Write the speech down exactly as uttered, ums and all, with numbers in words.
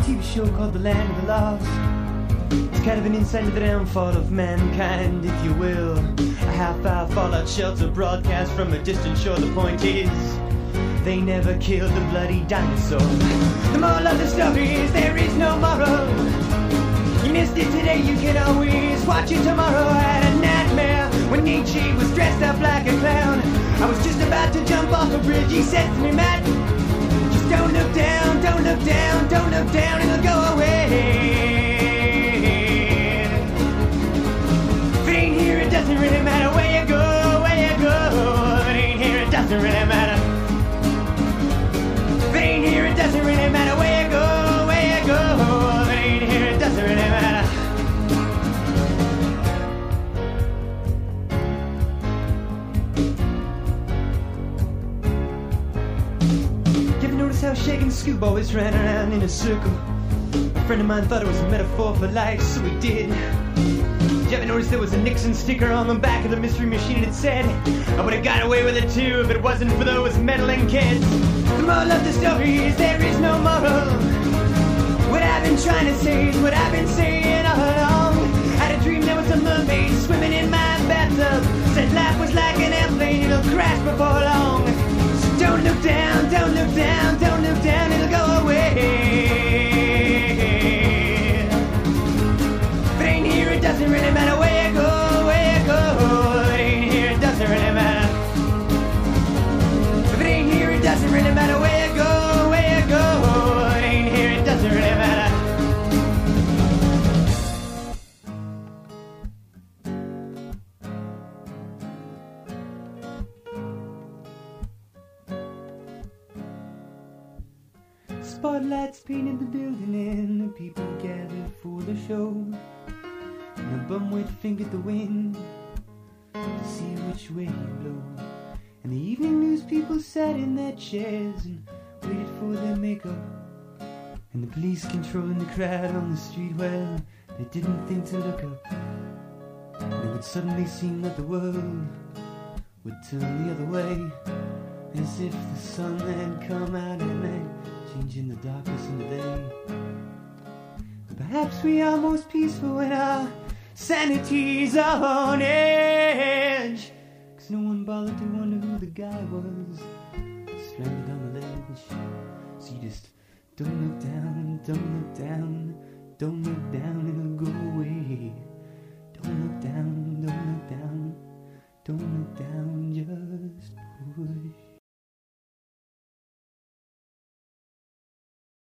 T V show called The Land of the Lost. It's kind of an insight into the downfall of mankind, if you will. A half-hour fallout shelter broadcast from a distant shore. The point is, they never killed the bloody dinosaur. The moral of the story is there is no moral. You missed it today, you can always watch it tomorrow. I had a nightmare when Nietzsche was dressed up like a clown. I was just about to jump off a bridge, he said to me, Matt, just don't look down, don't look down, don't look down, it'll go away. If it ain't here, it doesn't really matter where you go, where you go. If it ain't here, it doesn't really matter. If it ain't here, it doesn't really matter where you go, where you go. If it ain't here, it doesn't really matter. How Shake and Scoop always ran around in a circle. A friend of mine thought it was a metaphor for life, so he did. Did you ever notice there was a Nixon sticker on the back of the Mystery Machine and it said, I would have got away with it too if it wasn't for those meddling kids. The moral of the story is there is no moral. What I've been trying to say is what I've been saying all along. Had a dream there was a mermaid swimming in my bathtub. Said life was like an airplane, it'll crash before long. Don't look down, don't look down, don't look down, it'll go away. If it ain't here, it doesn't really matter where you go, where you go. If it ain't here, it doesn't really matter. If it ain't here, it doesn't really matter where you go, where you go. If it ain't here, it doesn't really matter. Spotlights painted the building and the people gathered for the show. And the bumwit fingered the wind to see which way you blow. And the evening news people sat in their chairs and waited for their makeup. And the police controlling the crowd on the street, well, they didn't think to look up. And it would suddenly seem that the world would turn the other way, as if the sun had come out at night, changing the darkness into day. Perhaps we are most peaceful when our sanity's on edge, 'cause no one bothered to wonder who the guy was stranded on the ledge. So you just don't look down, don't look down, don't look down, it'll go away. Don't look down, don't look down, don't look down, just